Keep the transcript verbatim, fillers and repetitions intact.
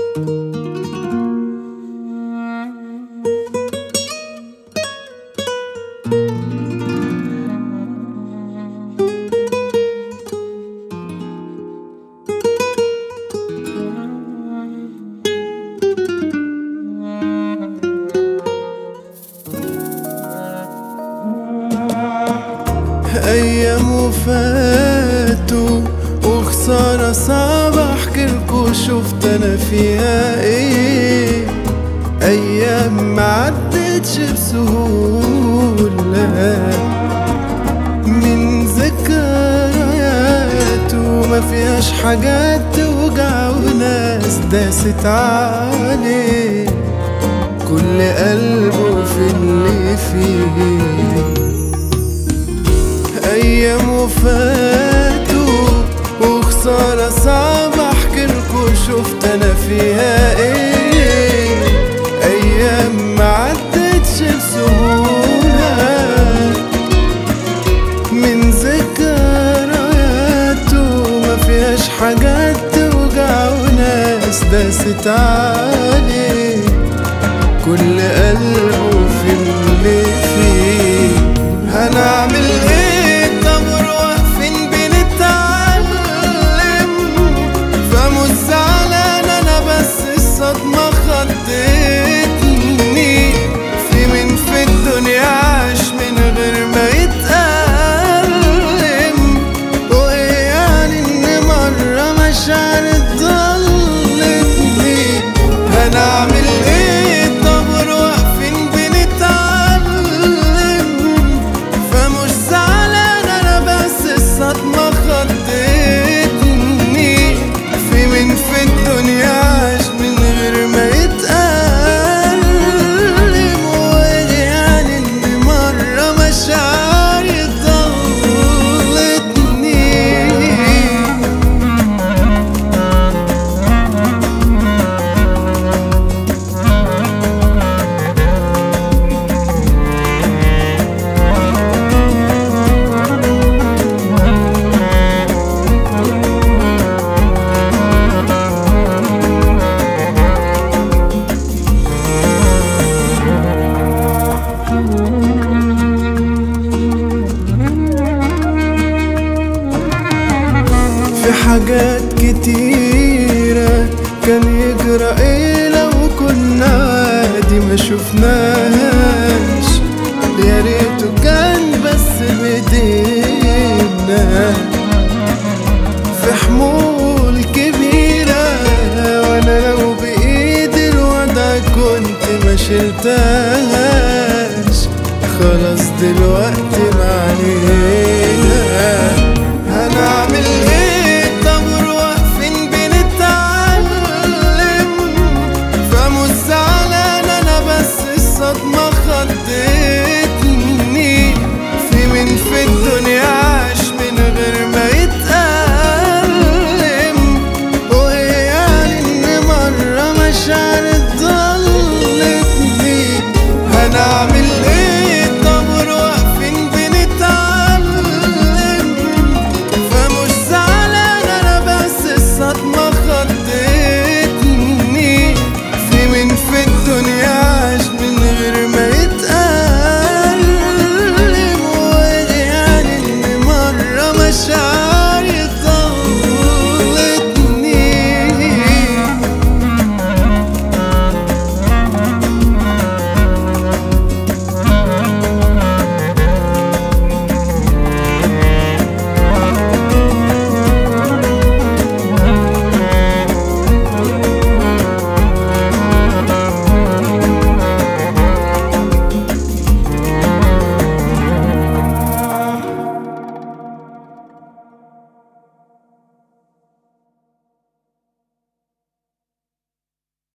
أيام وفاتوا وخسارة صعبة أحكيلكوا شفت أنا فيها إيه. أيام معدتش بسهولة من ذكريات وما فيهاش حاجات توجع وناس داست عليه كل قلبه في اللي فيه. أيام وفاتوا وخسارة صعبة أحكيلكوا شفت أنا فيها إيه. أيام معدتش بسهولة من ذكريات وما فيهاش حاجات توجع وناس داست عليه كل قلبه في اللي فيه. هنعمل إيه ما خضتني في من في الدنيا عاش من غير ما يتألم. وإيه يعني إن مرة مشاعر ضلتني. هنعمل إيه طب واقفين بنتعلم فمش زعلان أنا بس الصدمة خضتني في من في الدنيا عاش من غير ما يتألم. وإيه يعني إن مرة مشاعري ضلتني. في حاجات كتيرة كان يجرى ايه لو كنا عادي ما شفناهاش. يا ريته كان بس بايدينا في حمول كبيرة وانا لو بايدي الوضع كنت ما شلتهاش. خلاص دلوقتي